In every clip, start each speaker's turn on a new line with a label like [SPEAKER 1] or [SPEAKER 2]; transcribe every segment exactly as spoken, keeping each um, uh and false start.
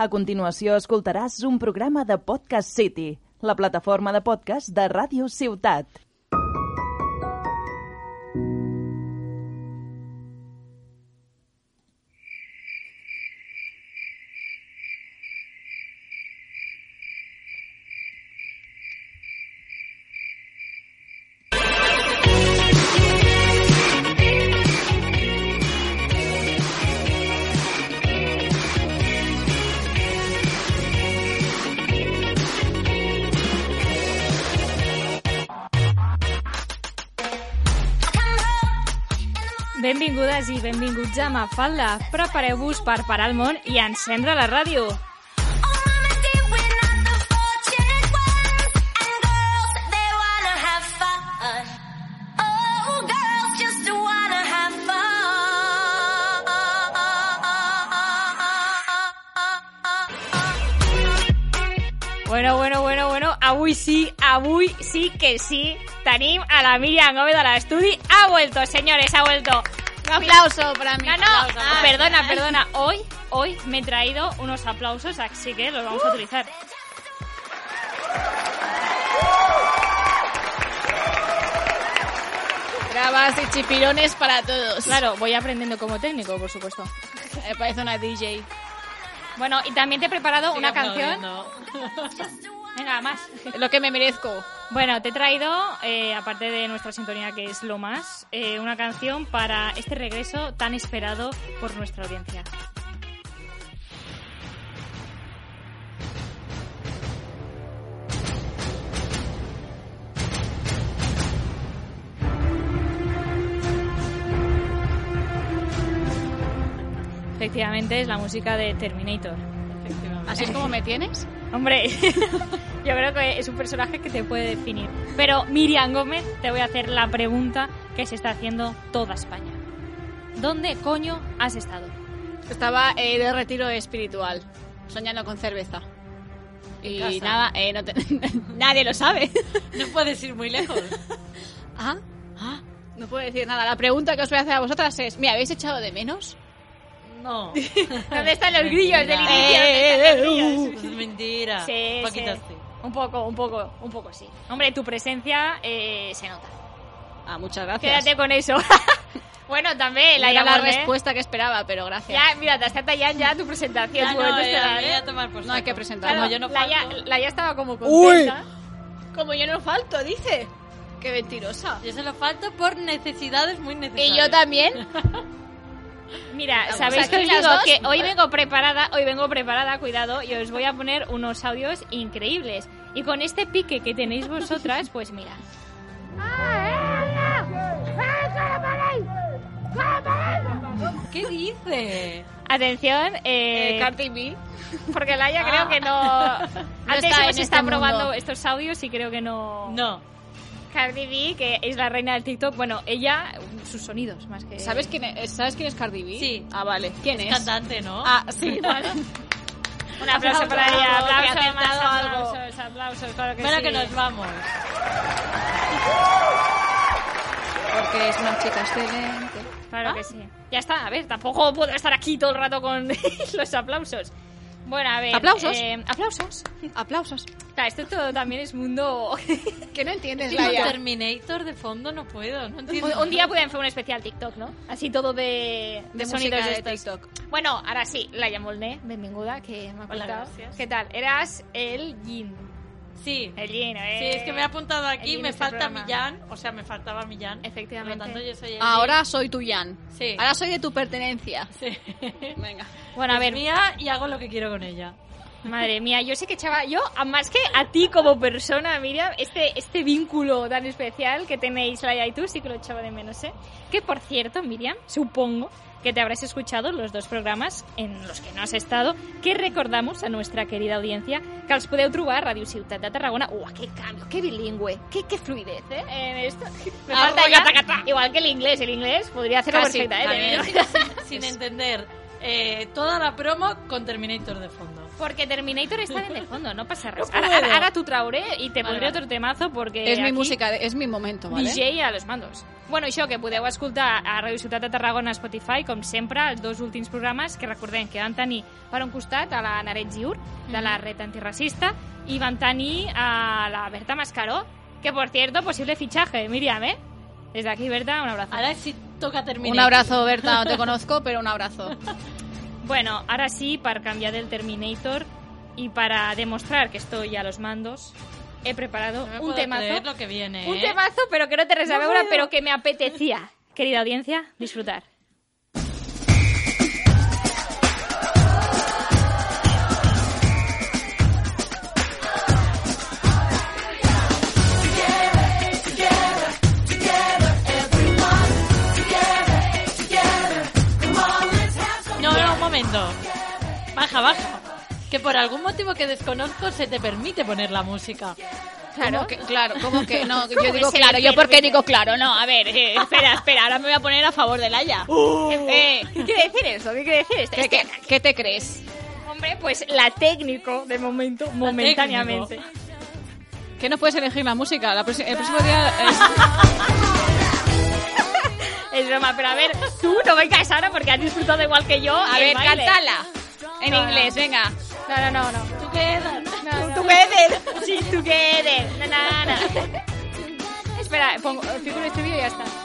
[SPEAKER 1] A continuació escoltaràs un programa de Podcast City, la plataforma de podcast de Ràdio Ciutat.
[SPEAKER 2] Benvingudes i benvinguts a Mafalda. Prepareu-vos per parar el món i encendre la ràdio. Bueno, bueno, bueno, bueno, avui sí, avui sí que sí. Tenim a la Míriam Gómez de l'estudi. Ha vuelto, señores, ha vuelto.
[SPEAKER 3] Un aplauso para mí.
[SPEAKER 2] No, no, ah, perdona, perdona. Hoy, hoy me he traído unos aplausos, así que los vamos a utilizar.
[SPEAKER 3] Bravas y chipirones para todos.
[SPEAKER 2] Claro, voy aprendiendo como técnico, por supuesto.
[SPEAKER 3] Me parece una D J.
[SPEAKER 2] Bueno, y también te he preparado
[SPEAKER 4] Sigue
[SPEAKER 2] una canción.
[SPEAKER 4] aplaudiendo.
[SPEAKER 2] Venga, más.
[SPEAKER 3] Lo que me merezco.
[SPEAKER 2] Bueno, te he traído, eh, aparte de nuestra sintonía que es lo más, eh, una canción para este regreso tan esperado por nuestra audiencia. Efectivamente, es la música de Terminator.
[SPEAKER 3] ¿Así es como me tienes?
[SPEAKER 2] Hombre, yo creo que es un personaje que te puede definir. Pero Míriam Gómez, te voy a hacer la pregunta que se está haciendo toda España. ¿Dónde coño has estado?
[SPEAKER 3] Estaba eh, de retiro espiritual, soñando con cerveza. Y
[SPEAKER 4] casa.
[SPEAKER 3] nada, eh, no te... nadie lo sabe.
[SPEAKER 4] No puedes ir muy lejos.
[SPEAKER 3] ¿Ah? ¿Ah? No puedo decir nada. La pregunta que os voy a hacer a vosotras es, ¿me habéis echado de menos?
[SPEAKER 4] No.
[SPEAKER 2] ¿Dónde están los grillos del inicio?
[SPEAKER 3] Eh,
[SPEAKER 2] ¿Dónde están los grillos?
[SPEAKER 4] Es mentira.
[SPEAKER 2] Sí,
[SPEAKER 4] Un
[SPEAKER 2] sí.
[SPEAKER 4] poquito sí.
[SPEAKER 2] Un poco, un poco, un poco sí. Hombre, tu presencia eh, se nota.
[SPEAKER 3] Ah, muchas gracias.
[SPEAKER 2] Quédate con eso. Bueno, también la
[SPEAKER 3] No era la
[SPEAKER 2] llamamos, ¿eh?
[SPEAKER 3] respuesta que esperaba, pero gracias.
[SPEAKER 2] Ya, mira, te está tallando ya tu presentación.
[SPEAKER 4] Ya
[SPEAKER 2] tu
[SPEAKER 4] no,
[SPEAKER 2] momento
[SPEAKER 4] eh,
[SPEAKER 2] estelar,
[SPEAKER 4] voy
[SPEAKER 2] ¿eh?
[SPEAKER 4] a tomar por
[SPEAKER 3] No hay
[SPEAKER 4] saco.
[SPEAKER 3] que presentar.
[SPEAKER 2] Claro,
[SPEAKER 4] Como yo no
[SPEAKER 2] la, ya,
[SPEAKER 4] falto.
[SPEAKER 2] la ya estaba como
[SPEAKER 3] Uy.
[SPEAKER 2] contenta.
[SPEAKER 3] Como yo no falto, dice. Qué mentirosa.
[SPEAKER 4] Yo se lo falto por necesidades muy necesarias.
[SPEAKER 3] Y yo también.
[SPEAKER 2] Mira,
[SPEAKER 3] Vamos,
[SPEAKER 2] sabéis que
[SPEAKER 3] aquí
[SPEAKER 2] os
[SPEAKER 3] las
[SPEAKER 2] digo
[SPEAKER 3] dos.
[SPEAKER 2] que hoy vengo preparada, hoy vengo preparada, cuidado, y os voy a poner unos audios increíbles. Y con este pique que tenéis vosotras, pues mira.
[SPEAKER 4] ¿Qué dice?
[SPEAKER 2] Atención, eh,
[SPEAKER 3] Eh, Cardi B.
[SPEAKER 2] porque Laia
[SPEAKER 4] Ah.
[SPEAKER 2] creo que no... Antes
[SPEAKER 3] está
[SPEAKER 2] hemos
[SPEAKER 3] en
[SPEAKER 2] estado
[SPEAKER 3] este
[SPEAKER 2] probando
[SPEAKER 3] mundo.
[SPEAKER 2] estos audios y creo que no...
[SPEAKER 4] No.
[SPEAKER 2] Cardi B, que es la reina del TikTok, bueno, ella, sus sonidos más que...
[SPEAKER 3] ¿Sabes quién es, ¿Sabes quién es Cardi B?
[SPEAKER 4] Sí.
[SPEAKER 3] Ah, vale. ¿Quién es?
[SPEAKER 4] Cantante, ¿no?
[SPEAKER 3] Ah, sí, vale.
[SPEAKER 2] Un aplauso para ella,
[SPEAKER 3] que ha
[SPEAKER 2] aplausos, más
[SPEAKER 3] acertado algo.
[SPEAKER 2] aplausos, aplausos, claro que
[SPEAKER 4] bueno,
[SPEAKER 2] sí.
[SPEAKER 4] que nos vamos.
[SPEAKER 3] Porque es una chica excelente.
[SPEAKER 2] Claro
[SPEAKER 4] Ah.
[SPEAKER 2] que sí. Ya está, a ver, tampoco puedo estar aquí todo el rato con los aplausos. Bueno, a ver...
[SPEAKER 3] ¿Aplausos?
[SPEAKER 2] eh, aplausos.
[SPEAKER 3] Aplausos.
[SPEAKER 2] Claro, esto todo también es mundo...
[SPEAKER 3] Que no entiendes,
[SPEAKER 4] Sí, con
[SPEAKER 3] Laia.
[SPEAKER 4] Terminator de fondo no puedo. No entiendo.
[SPEAKER 2] un, un día pueden hacer un especial TikTok, ¿no? Así todo de,
[SPEAKER 3] De
[SPEAKER 2] sonidos
[SPEAKER 3] música
[SPEAKER 2] de
[SPEAKER 3] de
[SPEAKER 2] estos.
[SPEAKER 3] TikTok.
[SPEAKER 2] Bueno, ahora sí, Laia Molné, benvinguda, que me ha
[SPEAKER 4] Hola,
[SPEAKER 2] apuntado.
[SPEAKER 4] gracias.
[SPEAKER 2] ¿Qué tal? Eras el Yin.
[SPEAKER 4] Sí.
[SPEAKER 2] El Yin, ¿eh?
[SPEAKER 4] Sí, es que me he apuntado
[SPEAKER 2] el
[SPEAKER 4] aquí,
[SPEAKER 2] Yin
[SPEAKER 4] me
[SPEAKER 2] de este
[SPEAKER 4] falta
[SPEAKER 2] programa.
[SPEAKER 4] Millán, o sea, me faltaba Millán.
[SPEAKER 2] Efectivamente.
[SPEAKER 4] Por lo tanto, yo soy el
[SPEAKER 3] Ahora soy tu Jan.
[SPEAKER 4] Sí.
[SPEAKER 3] Ahora soy de tu pertenencia.
[SPEAKER 4] Sí.
[SPEAKER 3] Venga.
[SPEAKER 2] Bueno, a
[SPEAKER 4] Es
[SPEAKER 2] ver,
[SPEAKER 4] mía y hago lo que quiero con ella.
[SPEAKER 2] madre mía, yo sé que echaba, yo, a más que a ti como persona, Miriam, este, este vínculo tan especial que tenéis Laia y tú, sí que lo echaba de menos, ¿eh? Que por cierto, Miriam, supongo que te habrás escuchado los dos programas en los que no has estado, que recordamos a nuestra querida audiencia que els podeu trobar a Ràdio Ciutat de Tarragona. ¡Uh, qué cambio, qué bilingüe, qué, qué fluidez, eh! En esto. Me falta ya, igual que el inglés, el inglés podría hacerlo
[SPEAKER 3] Casi,
[SPEAKER 2] perfecta, ¿eh?
[SPEAKER 3] también.
[SPEAKER 2] Pero-
[SPEAKER 4] Sin entender eh, toda la promo con Terminator de fondo.
[SPEAKER 2] Porque Terminator està ben de fondo, no passa res.
[SPEAKER 4] No
[SPEAKER 2] Ara,
[SPEAKER 4] puedo.
[SPEAKER 2] ara, ara t'ho trauré i te
[SPEAKER 4] Vale,
[SPEAKER 2] pondré
[SPEAKER 4] vale.
[SPEAKER 2] otro temazo porque
[SPEAKER 3] Es mi
[SPEAKER 2] aquí
[SPEAKER 3] música, es mi momento, ¿vale?
[SPEAKER 2] D J a los mandos. Bueno, això que podeu escoltar a Radio Ciutat de Tarragona a Spotify, com sempre, els dos últims programes que recordem que van tenir per un costat a la Naret Giur, de la Red Antirracista, i van tenir a la Berta Mascaró, que, por cierto, posible fichaje, Míriam, ¿eh? Desde aquí, Berta, un abrazo.
[SPEAKER 4] Ahora sí toca Terminator.
[SPEAKER 3] Un abrazo, Berta, no te conozco, pero un abrazo.
[SPEAKER 2] Bueno, ahora sí, para cambiar del Terminator y para demostrar que estoy a los mandos, he preparado
[SPEAKER 4] No me
[SPEAKER 2] un
[SPEAKER 4] puedo
[SPEAKER 2] temazo.
[SPEAKER 4] creer lo que viene,
[SPEAKER 2] Un
[SPEAKER 4] ¿eh?
[SPEAKER 2] temazo, pero que no te res a
[SPEAKER 4] No
[SPEAKER 2] veure,
[SPEAKER 4] puedo.
[SPEAKER 2] pero que me apetecía, querida audiencia, disfrutar.
[SPEAKER 4] No, no, un momento. Baja, baja. Que por algún motivo que desconozco se te permite poner la música.
[SPEAKER 3] Claro, que, claro, como que no,
[SPEAKER 2] ¿Cómo
[SPEAKER 3] yo digo
[SPEAKER 2] se
[SPEAKER 3] claro,
[SPEAKER 2] le
[SPEAKER 3] yo porque
[SPEAKER 2] permite?
[SPEAKER 3] digo claro, no, a ver, eh, espera, espera, ahora me voy a poner a favor de Laia. Eh,
[SPEAKER 2] ¿Qué quiere decir eso? ¿Qué quiere decir esto?
[SPEAKER 3] ¿qué, qué, qué te crees?
[SPEAKER 2] Hombre, pues la técnico, de momento, momentáneamente.
[SPEAKER 3] Que no puedes elegir la música, la proxi- el próximo día... es-
[SPEAKER 2] Es broma, pero a ver, tú no vengas ahora porque has disfrutado igual que yo.
[SPEAKER 3] a
[SPEAKER 2] el
[SPEAKER 3] ver,
[SPEAKER 2] baile.
[SPEAKER 3] cántala, en
[SPEAKER 2] No, no.
[SPEAKER 3] inglés, venga.
[SPEAKER 2] No, no, no, no.
[SPEAKER 4] Together.
[SPEAKER 2] No, no. Together. Sí, together. Na, na, na. Espera, pongo, fijo en este vídeo y ya está.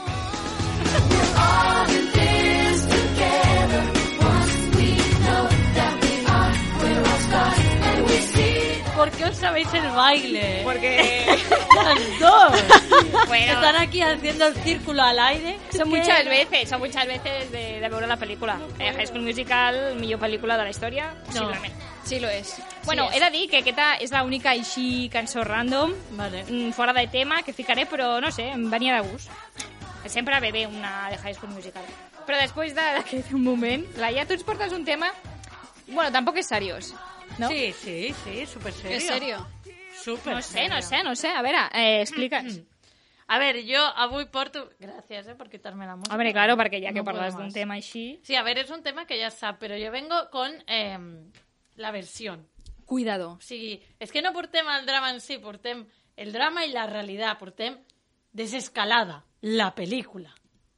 [SPEAKER 4] ¿Por qué os sabéis el baile?
[SPEAKER 2] Porque
[SPEAKER 4] Las dos.
[SPEAKER 2] Bueno.
[SPEAKER 4] Están aquí haciendo el círculo al aire.
[SPEAKER 2] son
[SPEAKER 4] ¿Qué?
[SPEAKER 2] muchas veces, son muchas veces de, de veure la pel·lícula. Eh, High School Musical, millor pel·lícula de la història, possiblement.
[SPEAKER 3] Sí lo es.
[SPEAKER 2] Bueno,
[SPEAKER 3] Sí
[SPEAKER 2] he de dir que aquesta és l'única així cançó random,
[SPEAKER 4] Vale.
[SPEAKER 2] mm, fora de tema, que ficaré, però no sé, em venia de gust. Sempre ve bé una de High School Musical. Però després de- d'aquest moment, Laia, tu ens portes un tema... Bueno, tampoc és seriós, no?
[SPEAKER 4] Sí, sí, sí, súper serio.
[SPEAKER 3] ¿En serio?
[SPEAKER 4] Súper
[SPEAKER 2] No sé,
[SPEAKER 4] serio.
[SPEAKER 2] no sé, no sé. A veure, eh, explica'ns.
[SPEAKER 4] A ver, yo avui porto... Gracias, eh, por quitarme la música.
[SPEAKER 2] Hombre, claro, perquè ja que
[SPEAKER 4] No puedo
[SPEAKER 2] parles
[SPEAKER 4] más.
[SPEAKER 2] d'un tema així...
[SPEAKER 4] Sí, a ver, es un tema que ya está, pero yo vengo con eh, la versión.
[SPEAKER 3] Cuidado.
[SPEAKER 4] O sigui, és que no portem el drama en si, portem el drama i la realitat, portem Desescalada, la pel·lícula.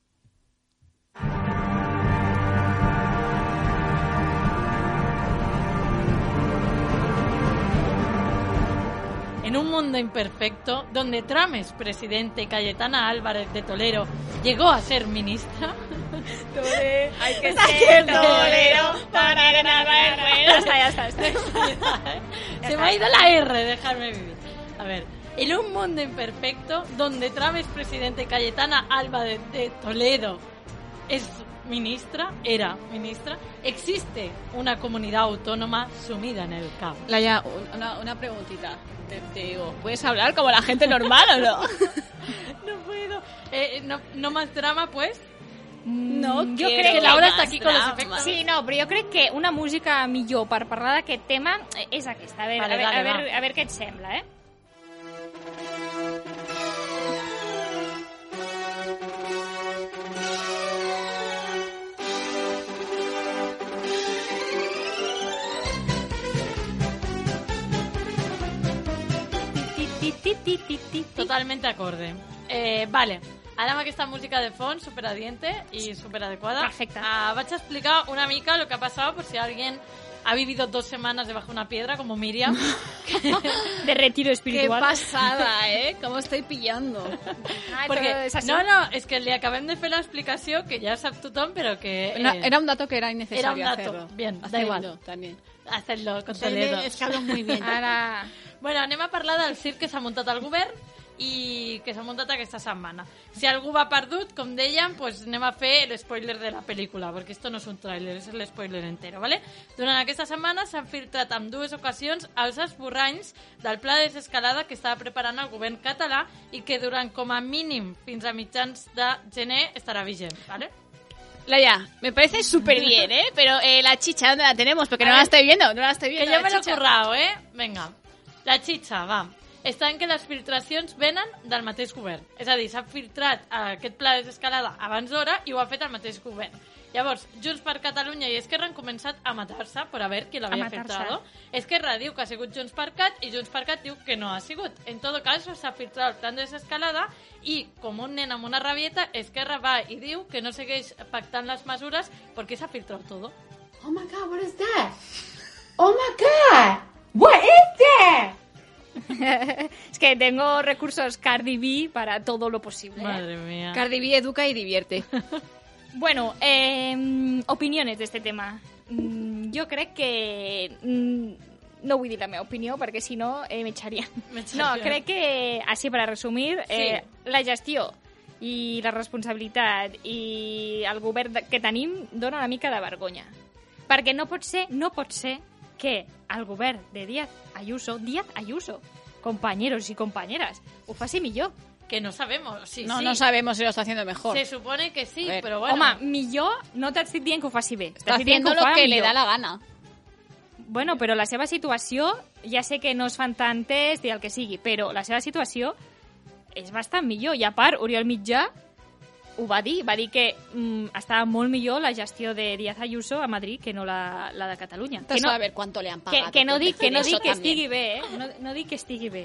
[SPEAKER 4] En un mundo imperfecto, donde Trames, presidente, y Cayetana Álvarez de Toledo llegó a ser ministra,
[SPEAKER 2] Hay que ser torero para ganar la R. Ya está, ya está. Ya está.
[SPEAKER 4] se me ha ido la R, dejarme vivir. A ver, en un mundo imperfecto, donde Trames, presidente, y Cayetana Álvarez de Toledo es ministra, era ministra, existe una comunidad autónoma sumida en el caos.
[SPEAKER 3] Laia, una, una preguntita. Te, te digo, ¿puedes hablar como la gente normal o no?
[SPEAKER 4] No puedo. Eh, no, no más drama, pues.
[SPEAKER 3] No,
[SPEAKER 2] jo
[SPEAKER 3] quiero
[SPEAKER 2] crec
[SPEAKER 4] que Laura
[SPEAKER 3] más
[SPEAKER 4] està aquí con los
[SPEAKER 3] drama.
[SPEAKER 4] efectos.
[SPEAKER 2] Sí, no, però jo crec que una música millor per parlar d'aquest tema eh, és aquesta. A veure,
[SPEAKER 4] Vale,
[SPEAKER 2] a, veure,
[SPEAKER 4] dale,
[SPEAKER 2] a, veure,
[SPEAKER 4] va.
[SPEAKER 2] a veure què et sembla, eh? Ti, ti, ti, ti, ti, ti.
[SPEAKER 4] Totalmente acorde. Eh, vale, ara amb aquesta música de fons superadiente i superadequada,
[SPEAKER 2] Perfecte.
[SPEAKER 4] uh, vaig a explicar una mica lo que ha pasado por si alguien ha vivido dos semanas debajo de una piedra como Miriam.
[SPEAKER 2] De retiro
[SPEAKER 3] Qué
[SPEAKER 2] espiritual.
[SPEAKER 3] pasada, ¿eh? ¿Cómo estoy pillando?
[SPEAKER 2] Ai,
[SPEAKER 4] Porque,
[SPEAKER 2] però és així.
[SPEAKER 4] no, no, és que li acabem de fer l'explicació que ja sap tothom, però que...
[SPEAKER 3] No,
[SPEAKER 4] eh,
[SPEAKER 3] era un dato que era innecesario
[SPEAKER 4] Era un dato.
[SPEAKER 3] hacerlo.
[SPEAKER 4] Bien, da
[SPEAKER 3] Hacerlo
[SPEAKER 4] igual.
[SPEAKER 3] También.
[SPEAKER 4] Hacedlo con Toledo.
[SPEAKER 3] Es que hablo muy bien.
[SPEAKER 2] Ara...
[SPEAKER 4] Bueno, anem a parlar del circ que s'ha muntat al govern i que s'ha muntat aquesta setmana. Si algú va perdut, com dèiem, pues anem a fer l'espoiler de la pel·lícula, perquè esto no és un tràiler, és l'espoiler entero, ¿vale? Durant aquesta setmana s'han filtrat en dues ocasions els esborranys del pla de desescalada que estava preparant el govern català i que durant com a mínim fins a mitjans de gener estarà vigent, ¿vale?
[SPEAKER 3] Laia, me parece súper bien, ¿eh? Pero eh, la chicha, ¿dónde la tenemos? Porque
[SPEAKER 4] A
[SPEAKER 3] no
[SPEAKER 4] ver,
[SPEAKER 3] la estoy viendo, no la estoy
[SPEAKER 4] Que
[SPEAKER 3] viendo.
[SPEAKER 4] jo
[SPEAKER 3] la
[SPEAKER 4] me l'he
[SPEAKER 3] chicha.
[SPEAKER 4] currao, eh? Vinga. La xitxa, va. Està en que les filtracions venen del mateix govern. És a dir, s'ha filtrat aquest pla de desescalada abans d'hora i ho ha fet el mateix govern. Llavors, Junts per Catalunya i Esquerra han començat a matar-se per a veure qui l'havia filtrado. Esquerra diu que ha sigut Junts per Cat i Junts per Cat diu que no ha sigut. En todo caso, s'ha filtrat el plan de desescalada i, com un nen amb una rabieta, Esquerra va i diu que no segueix pactant les mesures perquè s'ha filtrat tot.
[SPEAKER 5] Oh my God, what is that? Oh my God, what is that?
[SPEAKER 2] Es que tengo recursos Cardi B para todo lo posible.
[SPEAKER 4] Madre mía.
[SPEAKER 3] Cardi B educa y divierte.
[SPEAKER 2] Bueno, eh, opiniones d'este tema. Mm, jo crec que... Mm, no vull dir la meva opinió, perquè si no eh, m'eixarien. No, crec que, així per a resumir, eh, sí. la gestió i la responsabilitat i el govern que tenim dona una mica de vergonya. Perquè no pot ser, no pot ser que el govern de Díaz Ayuso, Díaz Ayuso, compañeros y compañeras, ho faci millor.
[SPEAKER 4] Que no sabemos. Sí,
[SPEAKER 3] no,
[SPEAKER 4] sí.
[SPEAKER 3] no sabemos si lo está haciendo mejor.
[SPEAKER 4] Se supone que sí,
[SPEAKER 3] ver.
[SPEAKER 4] pero bueno.
[SPEAKER 2] Home, millor no t'estic dient que ho faci bé.
[SPEAKER 3] Está haciendo lo que le da la gana.
[SPEAKER 2] Bueno, però la seva situació, ja sé que no es fan tantes i el que sigui, però la seva situació és bastant millor. I a part, Oriol Mitjà ho va dir, va dir que mm, estava molt millor la gestió de Díaz Ayuso a Madrid que no la, la de Catalunya.
[SPEAKER 3] Que no, a ver cuánto le han pagado.
[SPEAKER 2] Que, que no dic que, no dic que
[SPEAKER 3] también.
[SPEAKER 2] estigui bé, eh? No, no dic que estigui bé.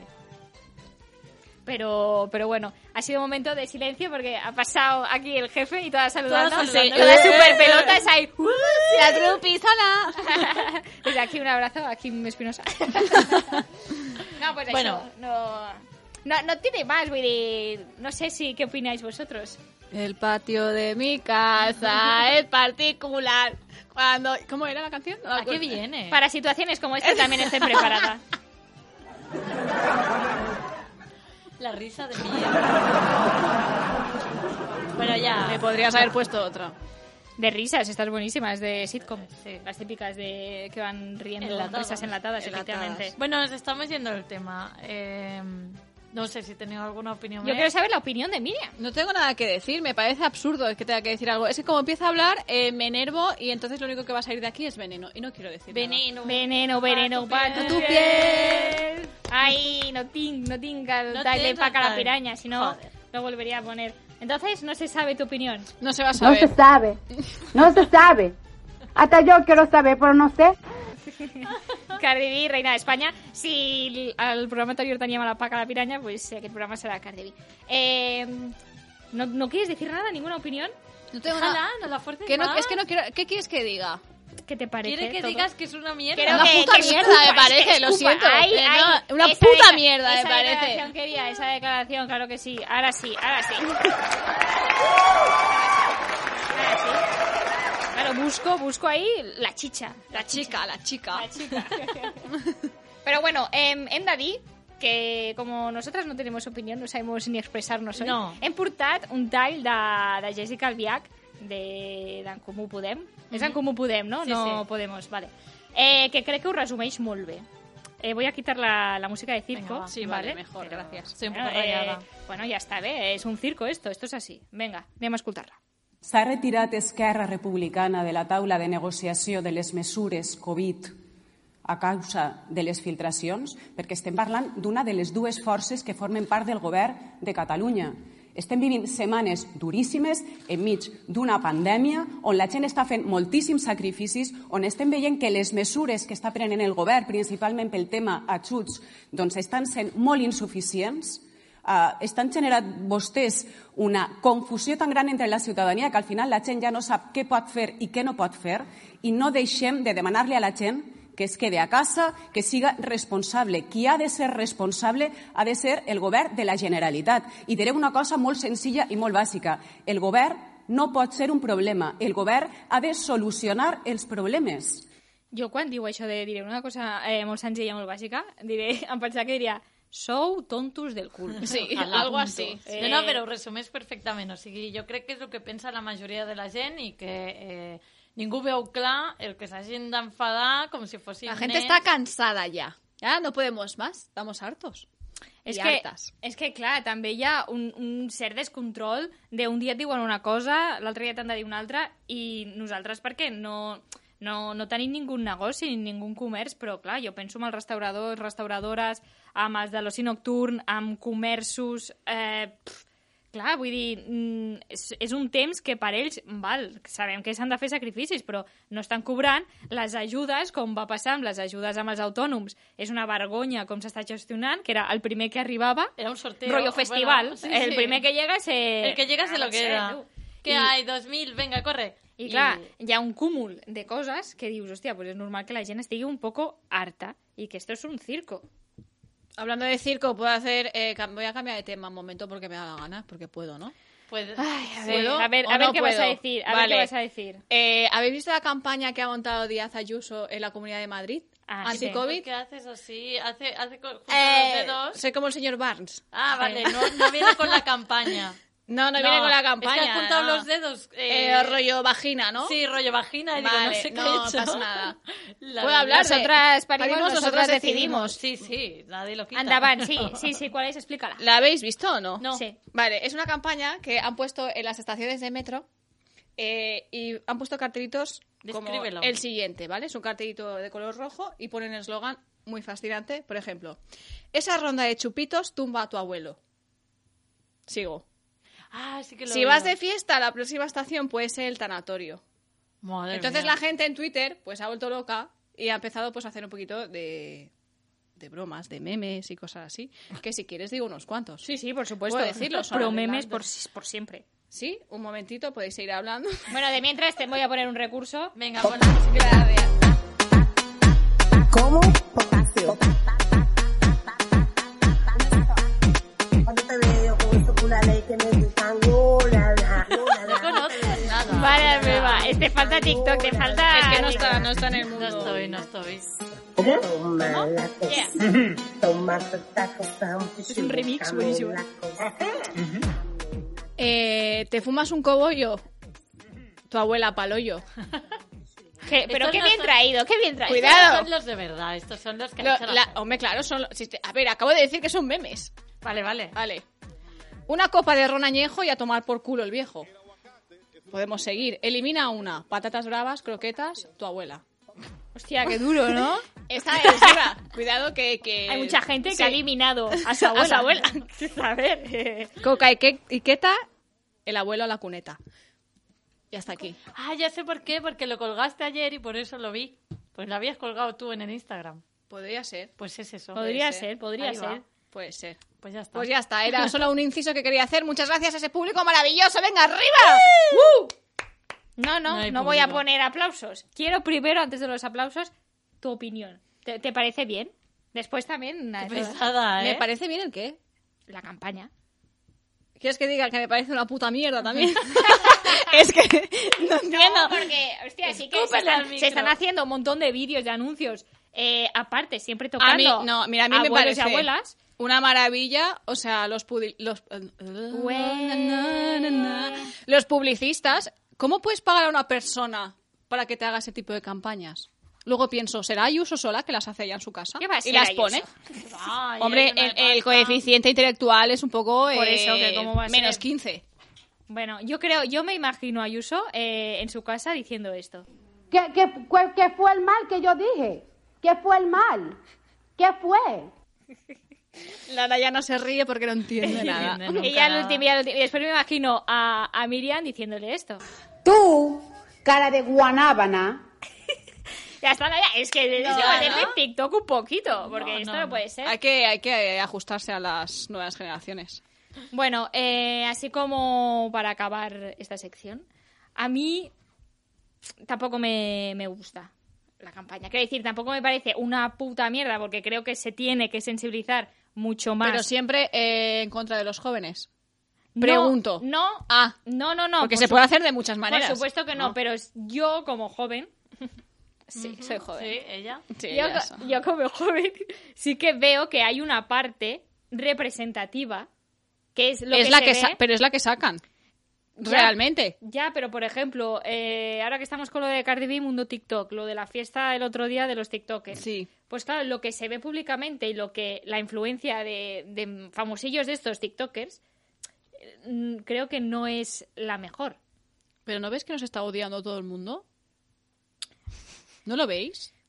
[SPEAKER 2] Pero, pero bueno, ha sido un momento de silencio porque ha pasado aquí el jefe y todas saludando.
[SPEAKER 4] Todas saludando.
[SPEAKER 2] Todas super pelotas ahí. ¡Uh!
[SPEAKER 3] La Drupi, hola.
[SPEAKER 2] Desde aquí un abrazo a Kim Espinosa. No, pues
[SPEAKER 4] Bueno.
[SPEAKER 2] eso, no, no, no tiene más, voy de, no sé si qué opináis vosotros.
[SPEAKER 3] El patio de mi casa es particular. Cuando, ¿cómo era la canción? No me
[SPEAKER 4] ¿A qué
[SPEAKER 3] acuerdo.
[SPEAKER 4] viene?
[SPEAKER 2] Para situaciones como esta también estoy preparada.
[SPEAKER 4] La risa de Miguel. Bueno, ya.
[SPEAKER 3] Me podrías haber puesto otra.
[SPEAKER 2] De risas, estas buenísimas de sitcom.
[SPEAKER 4] Sí.
[SPEAKER 2] Las típicas de que van riendo,
[SPEAKER 4] Enlatadas.
[SPEAKER 2] risas enlatadas,
[SPEAKER 3] Enlatadas.
[SPEAKER 2] efectivamente.
[SPEAKER 4] Bueno, nos estamos yendo del tema. Eh, no sé si tenéis alguna opinión.
[SPEAKER 2] Yo
[SPEAKER 4] ¿eh?
[SPEAKER 2] quiero saber la opinión de Miriam.
[SPEAKER 3] No tengo nada que decir, me parece absurdo que tenga que decir algo. Es que como empieza a hablar, eh, me enervo y entonces lo único que va a salir de aquí es veneno. Y no quiero decir
[SPEAKER 4] Veneno.
[SPEAKER 2] Veneno, veneno,
[SPEAKER 4] Pa'
[SPEAKER 2] pa'
[SPEAKER 4] tu
[SPEAKER 2] tu
[SPEAKER 4] piel.
[SPEAKER 2] piel. Ay, no tinc, no tinc el
[SPEAKER 4] No
[SPEAKER 2] tall de
[SPEAKER 4] tienes
[SPEAKER 2] paca
[SPEAKER 4] el
[SPEAKER 2] la
[SPEAKER 4] tall.
[SPEAKER 2] piraña, si no
[SPEAKER 4] Joder.
[SPEAKER 2] lo volvería a poner. Entonces, no se sabe tu opinión.
[SPEAKER 3] nada. No se va a
[SPEAKER 6] No
[SPEAKER 3] saber.
[SPEAKER 6] se sabe, no se sabe. Hasta yo quiero saber, pero no sé.
[SPEAKER 2] Cardi B, reina de España. Si el programa anterior teníem a la paca la piraña, pues aquest programa serà Cardi B. Eh, ¿no, ¿No quieres decir nada? ¿Ninguna opinión?
[SPEAKER 3] No tengo
[SPEAKER 4] Déjala,
[SPEAKER 3] nada.
[SPEAKER 4] no la fuerces
[SPEAKER 3] Que no,
[SPEAKER 4] más.
[SPEAKER 3] es que no quiero. ¿Qué quieres que diga?
[SPEAKER 2] ¿Qué te parece?
[SPEAKER 4] Quiere que
[SPEAKER 2] todo?
[SPEAKER 4] digas que es una mierda.
[SPEAKER 2] Creo
[SPEAKER 3] Una
[SPEAKER 2] que-
[SPEAKER 3] puta
[SPEAKER 2] que
[SPEAKER 3] mierda,
[SPEAKER 2] escupa,
[SPEAKER 3] me
[SPEAKER 2] es que
[SPEAKER 3] parece, lo
[SPEAKER 2] escupa.
[SPEAKER 3] siento.
[SPEAKER 2] Ay,
[SPEAKER 3] Eh,
[SPEAKER 2] ay,
[SPEAKER 3] no, una
[SPEAKER 2] esa
[SPEAKER 3] puta
[SPEAKER 2] decla-
[SPEAKER 3] mierda, me
[SPEAKER 2] esa
[SPEAKER 3] parece.
[SPEAKER 2] declaración quería, esa declaración, claro que sí. Ahora sí, ahora sí. Ahora sí. Claro, busco, busco ahí la chicha.
[SPEAKER 3] La chica, la chica.
[SPEAKER 2] La chica. Pero bueno, eh, hem de dir que como nosotras no tenemos opinión, no sabemos ni expresarnos hoy,
[SPEAKER 4] No.
[SPEAKER 2] hem portat un tall de, de Jessica Albiach de d'en Comú Podem. És en Comú Podem, no?
[SPEAKER 4] Sí,
[SPEAKER 2] no
[SPEAKER 4] sí.
[SPEAKER 2] Podemos, vale. Eh, que crec que ho resumeix molt bé. Eh, voy a quitar la, la música de circo.
[SPEAKER 4] Venga, va.
[SPEAKER 3] Sí, vale, mejor, gracias.
[SPEAKER 4] Estoy un
[SPEAKER 2] Bueno,
[SPEAKER 4] poco rayada.
[SPEAKER 2] eh, bueno, ja està bé, és un circo esto, esto es así. Venga, anem a escoltar-la.
[SPEAKER 7] S'ha retirat Esquerra Republicana de la taula de negociació de les mesures Covid a causa de les filtracions, perquè estem parlant d'una de les dues forces que formen part del govern de Catalunya. Estem vivint setmanes duríssimes enmig d'una pandèmia on la gent està fent moltíssims sacrificis, on estem veient que les mesures que està prenent el govern, principalment pel tema ajuts, doncs estan sent molt insuficients. Uh, estan generant vostès una confusió tan gran entre la ciutadania que al final la gent ja no sap què pot fer i què no pot fer, i no deixem de demanar-li a la gent que es quede a casa, que siga responsable. Qui ha de ser responsable ha de ser el govern de la Generalitat. I diré una cosa molt senzilla i molt bàsica. El govern no pot ser un problema. El govern ha de solucionar els problemes.
[SPEAKER 2] Jo quan diu això de diré una cosa eh, molt senzilla, molt bàsica, diré, em pensava que diria sou tontos del cul.
[SPEAKER 3] Sí,
[SPEAKER 4] Ojalá,
[SPEAKER 3] algo
[SPEAKER 4] punto.
[SPEAKER 3] así.
[SPEAKER 2] Eh,
[SPEAKER 4] No, no, però ho resumeix perfectament. O sigui, jo crec que és el que pensa la majoria de la gent i que eh, ningú veu clar el que s'hagin d'enfadar com si fossin
[SPEAKER 3] La gente
[SPEAKER 4] nens.
[SPEAKER 3] está cansada ya. Ya no podemos más. Estamos hartos.
[SPEAKER 2] És
[SPEAKER 3] I
[SPEAKER 2] que,
[SPEAKER 3] hartes.
[SPEAKER 2] és que, clar, també hi ha un, un cert descontrol d'un dia et diuen una cosa, l'altre dia t'han de dir una altra, i nosaltres perquè no, no, no tenim ningú negoci ni ningú comerç, però clar, jo penso en els restauradors, restauradores, amb els de l'oci nocturn, amb comerços... Eh, pff, Clar, vull dir, mm, és, és un temps que per ells, val, sabem que s'han de fer sacrificis, però no estan cobrant les ajudes, com va passar amb les ajudes amb els autònoms. És una vergonya com s'està gestionant, que era el primer que arribava,
[SPEAKER 4] Era un sorteo.
[SPEAKER 2] rollo festival,
[SPEAKER 4] Bueno, sí,
[SPEAKER 2] el
[SPEAKER 4] sí.
[SPEAKER 2] primer que llega se...
[SPEAKER 4] El que llega se lo
[SPEAKER 2] Ah, no sé,
[SPEAKER 4] queda.
[SPEAKER 2] tu.
[SPEAKER 4] ¿Qué
[SPEAKER 2] I-
[SPEAKER 4] hay? dos mil, venga, corre.
[SPEAKER 2] I clar, hi ha un cúmul de coses que dius, hòstia, pues és normal que la gent estigui un poco harta i que esto es un circo.
[SPEAKER 3] Hablando de circo, puedo hacer... eh, cam- voy a cambiar de tema un momento porque me da la gana, porque puedo, ¿no?
[SPEAKER 4] Pues,
[SPEAKER 2] Ay, a ver,
[SPEAKER 3] ¿Puedo
[SPEAKER 2] a ver,
[SPEAKER 3] o
[SPEAKER 2] a ver
[SPEAKER 3] no
[SPEAKER 2] qué vas
[SPEAKER 3] puedo?
[SPEAKER 2] a decir, a ver
[SPEAKER 3] Vale.
[SPEAKER 2] qué vas a decir.
[SPEAKER 3] Eh, ¿Habéis visto la campaña que ha montado Díaz Ayuso en la Comunidad de Madrid?
[SPEAKER 2] Ah, sí.
[SPEAKER 3] Anti-COVID.
[SPEAKER 4] ¿qué haces así? Hace, hace con, junta
[SPEAKER 3] Eh,
[SPEAKER 4] los dedos.
[SPEAKER 3] soy como el señor Barnes.
[SPEAKER 4] Ah, vale, no, no viene con la campaña.
[SPEAKER 3] No, no, viene con la campaña.
[SPEAKER 4] Es que has juntado
[SPEAKER 3] no.
[SPEAKER 4] los dedos.
[SPEAKER 3] Eh,
[SPEAKER 4] Eh,
[SPEAKER 3] rollo vagina, ¿no?
[SPEAKER 4] Sí, rollo vagina. Y digo,
[SPEAKER 3] Vale,
[SPEAKER 4] no sé qué
[SPEAKER 3] no
[SPEAKER 4] he hecho.
[SPEAKER 3] pasa nada.
[SPEAKER 4] La
[SPEAKER 3] ¿Puedo
[SPEAKER 4] verdad.
[SPEAKER 3] hablar de-
[SPEAKER 2] Nosotras parimos,
[SPEAKER 3] Parimos,
[SPEAKER 2] nosotras
[SPEAKER 3] nosotras
[SPEAKER 2] decidimos.
[SPEAKER 4] Sí, sí, nadie lo quita.
[SPEAKER 2] Andaban, sí, sí, sí, ¿cuál es? Explícala.
[SPEAKER 3] ¿La habéis visto o no?
[SPEAKER 2] No. Sí.
[SPEAKER 3] Vale, es una campaña que han puesto en las estaciones de metro eh, y han puesto cartelitos como
[SPEAKER 4] Descríbelo.
[SPEAKER 3] el siguiente, ¿vale? Es un cartelito de color rojo y ponen el eslogan muy fascinante. Por ejemplo, esa ronda de chupitos tumba a tu abuelo. Sigo.
[SPEAKER 4] Ah, sí que lo
[SPEAKER 3] Si
[SPEAKER 4] he
[SPEAKER 3] vas
[SPEAKER 4] oído.
[SPEAKER 3] de fiesta, la próxima estación puede ser el tanatorio.
[SPEAKER 4] Madre
[SPEAKER 3] Entonces
[SPEAKER 4] mía.
[SPEAKER 3] la gente en Twitter pues ha vuelto loca y ha empezado pues a hacer un poquito de, de bromas, de memes y cosas así. Que si quieres digo unos cuantos.
[SPEAKER 2] Sí, sí, por supuesto.
[SPEAKER 3] Puedo decirlo, son
[SPEAKER 2] Pero memes
[SPEAKER 3] adelante.
[SPEAKER 2] por, si- por siempre.
[SPEAKER 3] Sí, un momentito, podéis seguir hablando.
[SPEAKER 2] Bueno, de mientras te voy a poner un recurso.
[SPEAKER 4] Venga, ponla.
[SPEAKER 3] Gracias.
[SPEAKER 8] ¿Cómo? Potasio. Cuando te veo con eso, con la ley que me gustan, oh, la, la, oh, la,
[SPEAKER 4] No
[SPEAKER 8] la.
[SPEAKER 4] conoces nada.
[SPEAKER 2] Vale, me va. Te falta TikTok, te falta...
[SPEAKER 3] Es que no está, no está en el
[SPEAKER 4] No
[SPEAKER 3] mundo.
[SPEAKER 4] estoy, no estoy.
[SPEAKER 8] Toma la cosa.
[SPEAKER 2] Yeah.
[SPEAKER 8] Toma esta cosa.
[SPEAKER 2] Es un remix buenísimo.
[SPEAKER 8] La cosa.
[SPEAKER 3] Eh, ¿Te fumas un cogollo? Tu abuela paloyo.
[SPEAKER 2] Que- pero
[SPEAKER 4] Estos
[SPEAKER 2] qué
[SPEAKER 4] no
[SPEAKER 2] bien
[SPEAKER 4] son-
[SPEAKER 2] traído, qué bien traído.
[SPEAKER 3] Cuidado.
[SPEAKER 4] Estos son los de verdad, estos son los que
[SPEAKER 3] Lo-
[SPEAKER 4] ha hecho la
[SPEAKER 3] la-
[SPEAKER 4] gente.
[SPEAKER 3] hombre, claro, son... si te- a ver, acabo de decir que son memes.
[SPEAKER 4] Vale, vale.
[SPEAKER 3] Vale. Una copa de ron añejo y a tomar por culo el viejo. Podemos seguir. Elimina una. Patatas bravas, croquetas, tu abuela.
[SPEAKER 2] Hostia, qué duro, ¿no?
[SPEAKER 3] Esta es dura. Cuidado que, que...
[SPEAKER 2] Hay mucha gente que
[SPEAKER 3] Sí.
[SPEAKER 2] ha eliminado a su abuela.
[SPEAKER 3] A su abuela.
[SPEAKER 2] A ver, eh,
[SPEAKER 3] Coca y, que- y queta, el abuelo a la cuneta. Y hasta aquí.
[SPEAKER 4] Ah, ya sé por qué, porque lo colgaste ayer y por eso lo vi. Pues lo habías colgado tú en el Instagram.
[SPEAKER 3] Podría ser.
[SPEAKER 4] Pues es eso.
[SPEAKER 2] podría
[SPEAKER 3] ser.
[SPEAKER 2] ser, podría
[SPEAKER 4] Ahí va.
[SPEAKER 2] ser.
[SPEAKER 3] Puede ser.
[SPEAKER 4] Pues ya está.
[SPEAKER 3] Pues ya está. Era solo un inciso que quería hacer. Muchas gracias a ese público maravilloso. ¡Venga, arriba! ¡Uh!
[SPEAKER 2] No, no,
[SPEAKER 4] No hay
[SPEAKER 2] no voy a
[SPEAKER 4] público.
[SPEAKER 2] poner aplausos. Quiero primero, antes de los aplausos, tu opinión. ¿Te, te parece bien? Después también una
[SPEAKER 4] Qué
[SPEAKER 2] de todas.
[SPEAKER 4] pesada, ¿eh?
[SPEAKER 3] ¿Me parece bien el qué?
[SPEAKER 2] La campaña.
[SPEAKER 3] ¿Quieres que diga que me parece una puta mierda también? Es que no entiendo.
[SPEAKER 2] No, porque, hostia, sí que se
[SPEAKER 4] Escúpele al
[SPEAKER 2] están,
[SPEAKER 4] micro.
[SPEAKER 2] se están haciendo un montón de vídeos, de anuncios. Eh, aparte, siempre
[SPEAKER 3] A mí,
[SPEAKER 2] tocando
[SPEAKER 3] no, mira, a mí me
[SPEAKER 2] abuelos
[SPEAKER 3] parece
[SPEAKER 2] y abuelas.
[SPEAKER 3] una maravilla, o sea, los pudi- los
[SPEAKER 2] Bueno.
[SPEAKER 3] los publicistas, ¿cómo puedes pagar a una persona para que te haga ese tipo de campañas? Luego pienso, ¿será Ayuso sola que las hace ella en su casa?
[SPEAKER 2] ¿Qué va a
[SPEAKER 3] y
[SPEAKER 2] ser
[SPEAKER 3] las
[SPEAKER 2] Ayuso?
[SPEAKER 3] pone.
[SPEAKER 4] Ay,
[SPEAKER 3] Hombre,
[SPEAKER 4] hay una
[SPEAKER 3] el, el
[SPEAKER 4] pasta.
[SPEAKER 3] coeficiente intelectual es un poco
[SPEAKER 2] Por
[SPEAKER 3] eh,
[SPEAKER 2] eso, que cómo va a
[SPEAKER 3] menos
[SPEAKER 2] ser.
[SPEAKER 3] quince.
[SPEAKER 2] Bueno, yo creo, yo me imagino a Ayuso eh, en su casa diciendo esto.
[SPEAKER 6] ¿Qué, qué, cuál- qué fue el mal que yo dije? ¿Qué fue el mal? ¿Qué fue?
[SPEAKER 3] La Dayana se ríe porque no entiende nada.
[SPEAKER 4] Entiende nunca
[SPEAKER 2] Y ya al
[SPEAKER 4] nada.
[SPEAKER 2] último, y al último- y después me imagino a, a Miriam diciéndole esto.
[SPEAKER 6] Tú, cara de guanábana.
[SPEAKER 2] Ya está, ya, es que tienes que
[SPEAKER 4] Ya,
[SPEAKER 2] meterle
[SPEAKER 4] ¿no?
[SPEAKER 2] en TikTok un poquito, porque
[SPEAKER 4] No,
[SPEAKER 2] esto
[SPEAKER 4] no,
[SPEAKER 2] no,
[SPEAKER 4] no.
[SPEAKER 2] puede ser.
[SPEAKER 3] Hay que, hay que ajustarse a las nuevas generaciones.
[SPEAKER 2] Bueno, eh, así como para acabar esta sección, a mí tampoco me, me gusta la campaña. Quiero decir, tampoco me parece una puta mierda, porque creo que se tiene que sensibilizar mucho más.
[SPEAKER 3] Pero siempre eh, en contra de los jóvenes.
[SPEAKER 2] No,
[SPEAKER 3] Pregunto.
[SPEAKER 2] No,
[SPEAKER 3] Ah,
[SPEAKER 2] no, no, no.
[SPEAKER 3] porque
[SPEAKER 2] por
[SPEAKER 3] se
[SPEAKER 2] su-
[SPEAKER 3] puede hacer de muchas maneras.
[SPEAKER 2] Por supuesto que no, pero es- yo como joven,
[SPEAKER 3] Sí, soy joven.
[SPEAKER 4] Sí, ella.
[SPEAKER 3] Sí,
[SPEAKER 2] yo,
[SPEAKER 3] ya eso.
[SPEAKER 2] yo como joven sí que veo que hay una parte representativa que es lo
[SPEAKER 3] es
[SPEAKER 2] que
[SPEAKER 3] la
[SPEAKER 2] se
[SPEAKER 3] que
[SPEAKER 2] ve.
[SPEAKER 3] sa- pero es la que sacan.
[SPEAKER 2] Ya.
[SPEAKER 3] Realmente.
[SPEAKER 2] Ya, pero por ejemplo, eh, ahora que estamos con lo de Cardi B, mundo TikTok, lo de la fiesta el otro día de los TikTokers.
[SPEAKER 3] Sí.
[SPEAKER 2] Pues claro, lo que se ve públicamente y lo que la influencia de, de famosillos de estos TikTokers, eh, creo que no es la mejor.
[SPEAKER 3] ¿Pero no ves que nos está odiando todo el mundo? ¿No lo veis?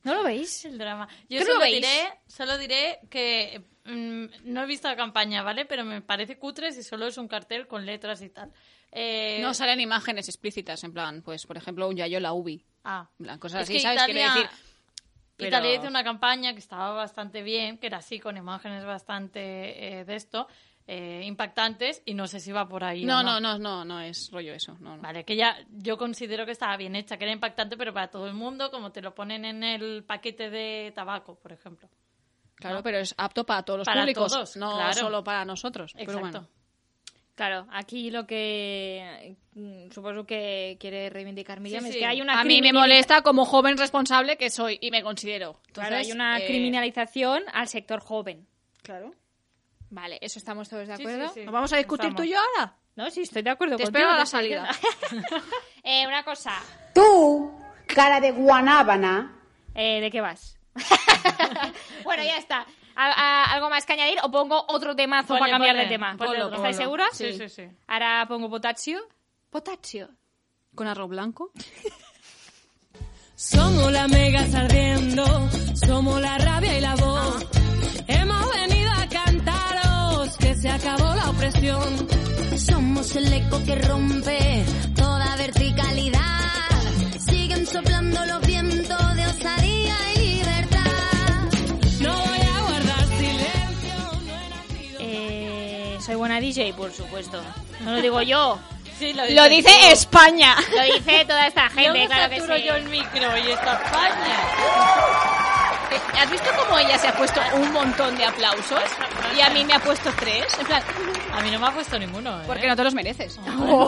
[SPEAKER 2] ¿No lo veis?
[SPEAKER 4] El drama. Yo
[SPEAKER 2] ¿Qué
[SPEAKER 4] solo
[SPEAKER 2] lo veis?
[SPEAKER 4] diré, solo diré que mmm, no he visto la campaña, ¿vale? Pero me parece cutre si solo es un cartel con letras y tal. Eh...
[SPEAKER 3] No salen imágenes explícitas, en plan, pues, por ejemplo, un Yayo la Ubi.
[SPEAKER 4] Ah.
[SPEAKER 3] En plan, cosas
[SPEAKER 4] Es
[SPEAKER 3] así,
[SPEAKER 4] que
[SPEAKER 3] ¿sabes?
[SPEAKER 4] Italia...
[SPEAKER 3] Quiero decir... Pero...
[SPEAKER 4] Italia hizo una campaña que estaba bastante bien, que era así, con imágenes bastante eh, de esto, eh, impactantes, y no sé si va por ahí.
[SPEAKER 3] No,
[SPEAKER 4] o no,
[SPEAKER 3] no, no, no, no es rollo eso. No, no.
[SPEAKER 4] Vale, que ya yo considero que estaba bien hecha, que era impactante, pero para todo el mundo, como te lo ponen en el paquete de tabaco, por ejemplo.
[SPEAKER 3] Claro,
[SPEAKER 4] ¿no?
[SPEAKER 3] pero es apto para todos los
[SPEAKER 4] Para
[SPEAKER 3] públicos,
[SPEAKER 4] todos,
[SPEAKER 3] no
[SPEAKER 4] claro.
[SPEAKER 3] solo para nosotros.
[SPEAKER 4] Exacto.
[SPEAKER 3] Pero bueno.
[SPEAKER 2] Claro, aquí lo que mm, supongo que quiere reivindicar Miriam
[SPEAKER 4] Sí,
[SPEAKER 2] es
[SPEAKER 4] sí.
[SPEAKER 2] que hay una
[SPEAKER 3] A mí me
[SPEAKER 2] criminali-
[SPEAKER 3] molesta como joven responsable que soy y me considero.
[SPEAKER 2] Claro,
[SPEAKER 3] Entonces,
[SPEAKER 2] hay una
[SPEAKER 3] eh,
[SPEAKER 2] criminalización al sector joven.
[SPEAKER 3] Claro.
[SPEAKER 2] Vale, ¿eso estamos todos de
[SPEAKER 4] Sí,
[SPEAKER 2] acuerdo?
[SPEAKER 4] sí, sí.
[SPEAKER 3] ¿Nos vamos a discutir
[SPEAKER 4] Estamos.
[SPEAKER 3] tú y yo ahora?
[SPEAKER 2] No, sí, estoy de acuerdo
[SPEAKER 3] Te
[SPEAKER 2] contigo.
[SPEAKER 3] espero a la
[SPEAKER 2] te estoy
[SPEAKER 3] salida.
[SPEAKER 2] diciendo. eh, una cosa,
[SPEAKER 6] Tú, cara de guanábana.
[SPEAKER 2] eh, ¿de qué vas? Bueno, ya está. ¿A- a- ¿Algo más que añadir o pongo otro temazo
[SPEAKER 4] Ponle,
[SPEAKER 2] para cambiar
[SPEAKER 4] ponle,
[SPEAKER 2] de tema?
[SPEAKER 4] ponle otro.
[SPEAKER 2] ¿Estáis seguros?
[SPEAKER 4] Sí, sí, sí.
[SPEAKER 2] Ahora pongo potasio. Potasio.
[SPEAKER 3] ¿Con arroz blanco?
[SPEAKER 9] Somos la mega ardiendo, somos la rabia y la voz. Hemos venido a cantaros que se acabó la opresión.
[SPEAKER 10] Somos el eco que rompe toda verticalidad. Siguen soplando los vientos de osadía y libertad.
[SPEAKER 9] No voy a guardar silencio, no he nacido.
[SPEAKER 2] Eh, soy buena D J, por supuesto. No lo digo yo.
[SPEAKER 4] Sí, lo,
[SPEAKER 3] Lo dice
[SPEAKER 4] tú.
[SPEAKER 3] España.
[SPEAKER 2] Lo dice toda esta gente,
[SPEAKER 4] Luego
[SPEAKER 2] claro que
[SPEAKER 4] saturo
[SPEAKER 2] sí.
[SPEAKER 4] yo el micro y esta España.
[SPEAKER 3] Eh, ¿Has visto cómo ella se ha puesto un montón de aplausos? Y a mí me ha puesto tres. En plan,
[SPEAKER 4] A mí no me ha puesto ninguno, ¿eh?
[SPEAKER 3] porque no te los mereces.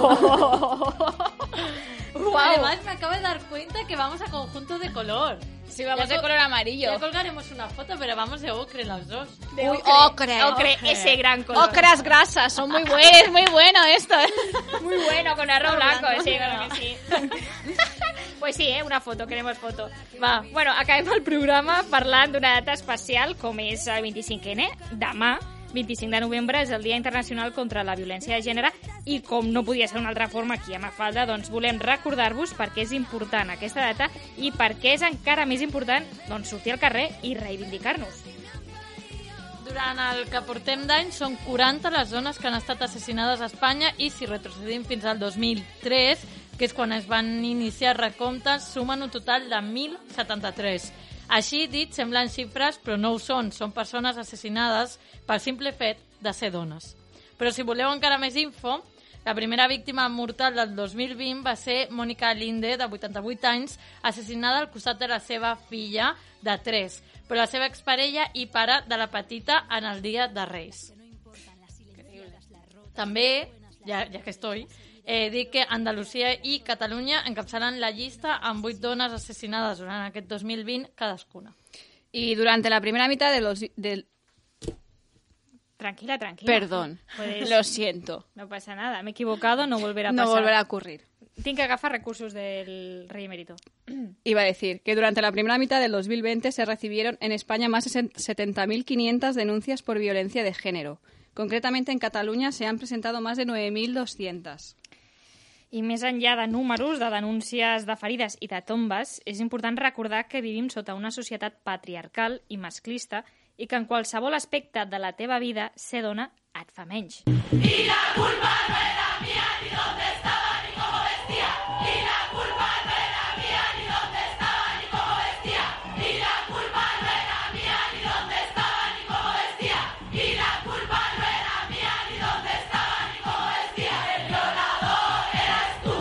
[SPEAKER 4] Además, me acabo de dar cuenta que vamos a conjunto de color.
[SPEAKER 3] Sí, vamos
[SPEAKER 4] Ya
[SPEAKER 3] de
[SPEAKER 4] co-
[SPEAKER 3] color amarillo.
[SPEAKER 4] Ya colgaremos una foto, pero vamos de ocre las dos.
[SPEAKER 3] Uy, ocre.
[SPEAKER 2] Ocre,
[SPEAKER 4] Ocre.
[SPEAKER 2] ese gran color.
[SPEAKER 3] Ocras grasas, son muy buenos, muy bueno esto.
[SPEAKER 2] Muy bueno, con arroz
[SPEAKER 4] Arroz
[SPEAKER 2] blanco,
[SPEAKER 4] blanco,
[SPEAKER 2] sí,
[SPEAKER 4] no.
[SPEAKER 2] claro que sí. Pues sí, eh, una foto, queremos foto. Va, bueno, acabem el programa parlant d'una data especial, com és el vint-i-cinquè ene, demà, vint-i-cinc de novembre, és el Dia Internacional contra la Violència de Gènere, i com no podia ser d'una altra forma aquí a Mafalda, doncs volem recordar-vos per què és important aquesta data i per què és encara més important doncs, sortir al carrer i reivindicar-nos.
[SPEAKER 4] Durant el que portem d'any són quaranta les dones que han estat assassinades a Espanya i si retrocedim fins al dos mil tres, que és quan es van iniciar recomptes, sumen un total de mil setanta-tres. Així dit, semblen xifres, però no ho són. Són persones assassinades pel simple fet de ser dones. Però si voleu encara més info, la primera víctima mortal del dos mil vint va ser Mònica Linde, de vuitanta-vuit anys, assassinada al costat de la seva filla, de tres, però la seva exparella i pare de la petita en el dia de Reis. També, ja, ja que estoy, eh, dic que Andalusia i Catalunya encapçalen la llista amb vuit dones assassinades durant aquest dos mil vint cadascuna.
[SPEAKER 3] Y durante la primera mitad de los... Del...
[SPEAKER 2] Tranquila, tranquila.
[SPEAKER 3] Perdón,
[SPEAKER 2] Puedes-
[SPEAKER 3] lo siento.
[SPEAKER 2] No pasa nada, me he equivocado, no volverá a
[SPEAKER 3] No
[SPEAKER 2] pasar.
[SPEAKER 3] volverá a ocurrir.
[SPEAKER 2] Tinc que agafar recursos del rei emérito.
[SPEAKER 3] Iba a decir que durante la primera mitad del dos mil veinte se recibieron en España más de setenta mil quinientas denuncias por violencia de género. Concretamente en Cataluña se han presentado más de nueve mil doscientas.
[SPEAKER 2] I més enllà de números, de denúncies de ferides i de tombes, és important recordar que vivim sota una societat patriarcal i masclista i que en qualsevol aspecte de la teva vida ser dona et fa menys.
[SPEAKER 9] Y la culpa no era mía, ni dónde estaba, ni cómo vestía. Y la culpa no era mía, ni dónde estaba, ni cómo vestía. Y la culpa no era mía, ni dónde estaba, ni cómo vestía. Y la culpa no era mía, ni dónde estaba, ni cómo vestía. El violador eras tú.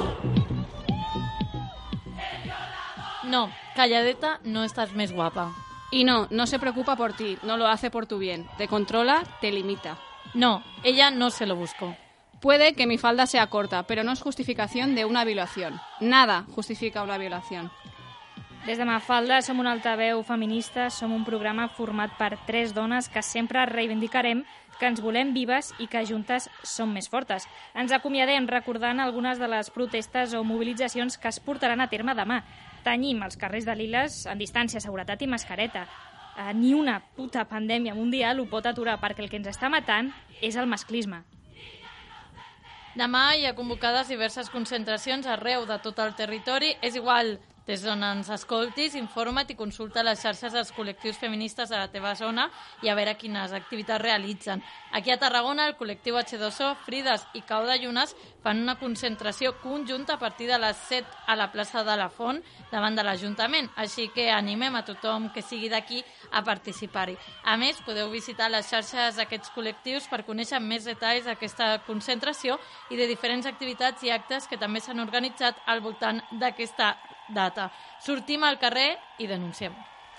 [SPEAKER 9] El violador.
[SPEAKER 4] No, calladeta, no estàs més guapa.
[SPEAKER 3] Y no, no se preocupa por ti, no lo hace por tu bien. Te controla, te limita.
[SPEAKER 4] No, ella no se lo buscó.
[SPEAKER 3] Puede que mi falda sea corta, pero no es justificación de una violación. Nada justifica una violación.
[SPEAKER 2] Des de Mafalda som un altaveu feminista, som un programa format per tres dones que sempre reivindicarem, que ens volem vives i que juntes som més fortes. Ens acomiadem recordant algunes de les protestes o mobilitzacions que es portaran a terme demà. Tenyim els carrers de Liles en distància, seguretat i mascareta. Eh, ni una puta pandèmia mundial ho pot aturar perquè el que ens està matant és el masclisme.
[SPEAKER 4] Demà hi ha convocades diverses concentracions arreu de tot el territori. És igual Des d'on ens escoltis, informa't i consulta les xarxes dels col·lectius feministes de la teva zona i a veure quines activitats realitzen. Aquí a Tarragona, el col·lectiu hache dos o, Frides i Cau de Llunes fan una concentració conjunta a partir de les set a la plaça de la Font davant de l'Ajuntament. Així que animem a tothom que sigui d'aquí a participar-hi. A més, podeu visitar les xarxes d'aquests col·lectius per conèixer més detalls d'aquesta concentració i de diferents activitats i actes que també s'han organitzat al voltant d'aquesta data. Sortim al carrer y denunciemos.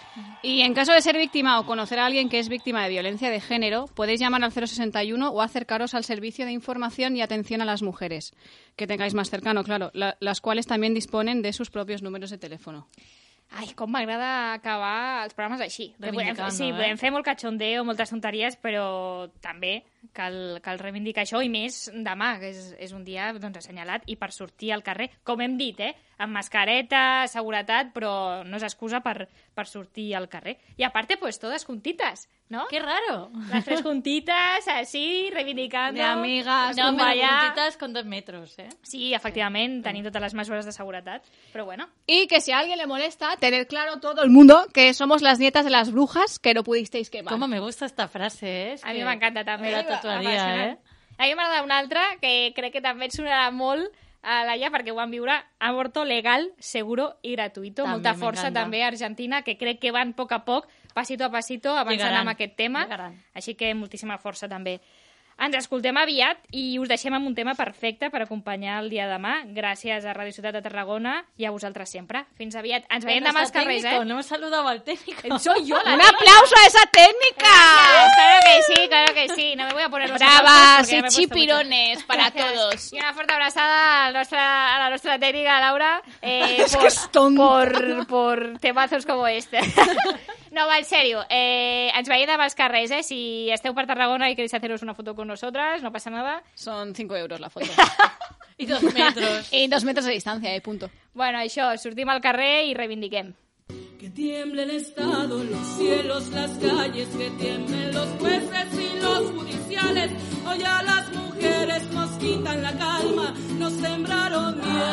[SPEAKER 3] Y en caso de ser víctima o conocer a alguien que es víctima de violencia de género, podéis llamar al cero sesenta y uno o acercaros al Servicio de Información y Atención a las Mujeres, que tengáis más cercano, claro, la, las cuales también disponen de sus propios números de teléfono.
[SPEAKER 2] Ai, com m'agrada acabar els programes així. Que podem,
[SPEAKER 4] Reivindicant,
[SPEAKER 2] sí,
[SPEAKER 4] eh?
[SPEAKER 2] podem fer molt cachondeo, moltes tonteries, però també cal, cal reivindicar això, i més demà, que és, és un dia doncs, assenyalat, i per sortir al carrer, com hem dit, eh? Amb mascareta, seguretat, però no és excusa per, per sortir al carrer. I a parte, pues todas juntitas, ¿no?
[SPEAKER 4] ¡Qué raro!
[SPEAKER 2] Las tres juntitas, así, reivindicando.
[SPEAKER 3] De amigas,
[SPEAKER 2] no,
[SPEAKER 4] No,
[SPEAKER 2] però
[SPEAKER 4] pero
[SPEAKER 2] allà...
[SPEAKER 4] juntitas con dos metros, ¿eh?
[SPEAKER 2] Sí, efectivament, tenim totes les mesures de seguretat, però bueno.
[SPEAKER 3] Y que si a alguien le molesta, tener claro todo el mundo que somos las nietas de las brujas que no pudisteis quemar.
[SPEAKER 4] Cómo me gusta esta frase, ¿eh? Es
[SPEAKER 2] A mi
[SPEAKER 4] que
[SPEAKER 2] m'encanta també.
[SPEAKER 4] me la tatuaria,
[SPEAKER 2] Apassionant.
[SPEAKER 4] eh?
[SPEAKER 2] A mi m'agrada una altra que crec que també et sonarà molt a Laia perquè ho van viure: aborto legal, seguro i gratuito.
[SPEAKER 4] També
[SPEAKER 2] Molta força
[SPEAKER 4] m'encanta.
[SPEAKER 2] també a Argentina, que crec que van a poc a poc, pasito a pasito, avançant
[SPEAKER 4] Llegaran,
[SPEAKER 2] amb aquest tema.
[SPEAKER 4] llegaran.
[SPEAKER 2] Així que moltíssima força també. Ens escoltem aviat i us deixem amb un tema perfecte per acompanyar el dia de demà. Gràcies a Radio Ciutat de Tarragona i a vosaltres sempre. Fins aviat. Ens veiem demà als carrers, eh?
[SPEAKER 4] No hemos saludado al técnico.
[SPEAKER 2] Soy yo la
[SPEAKER 3] ¡Un
[SPEAKER 2] técnica.
[SPEAKER 3] aplauso a esa técnica!
[SPEAKER 2] Gracias, claro que sí, claro que sí. No me voy a poner los aplausos
[SPEAKER 3] Bravas
[SPEAKER 2] porque ya
[SPEAKER 3] y
[SPEAKER 2] me he puesto
[SPEAKER 3] chipirones
[SPEAKER 2] mucho.
[SPEAKER 3] para
[SPEAKER 2] Gracias.
[SPEAKER 3] todos.
[SPEAKER 2] Y una fuerte abrazada a, nuestra, a la nuestra técnica, Laura, eh,
[SPEAKER 3] Es
[SPEAKER 2] por,
[SPEAKER 3] que es tonta.
[SPEAKER 2] por, por temazos como este. No, va, en serio. Eh, ens veiem demà als carrers, eh? Si esteu per Tarragona y queréis haceros una foto con nosotras, no pasa nada.
[SPEAKER 3] Son cinco euros la foto.
[SPEAKER 4] Y dos metros.
[SPEAKER 3] Y dos metros de distancia, eh, punto.
[SPEAKER 2] Bueno, això, sortim al carrer i reivindiquem.
[SPEAKER 11] Que tiemble el Estado, los cielos, las calles, que tiemblen los jueces y los judiciales. Hoy a las mujeres nos quitan la calma, nos sembraron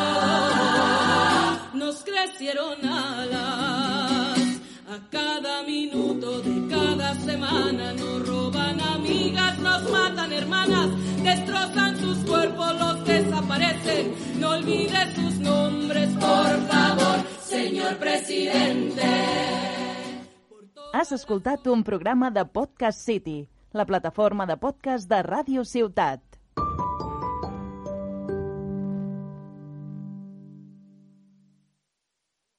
[SPEAKER 11] miedo, nos crecieron alas. A cada minuto de cada semana nos roban amigas, nos matan hermanas, destrozan sus cuerpos, los desaparecen. No olvides sus nombres, por favor, señor presidente.
[SPEAKER 1] Has escoltat un programa de Podcast City, la plataforma de podcast de Ràdio Ciutat.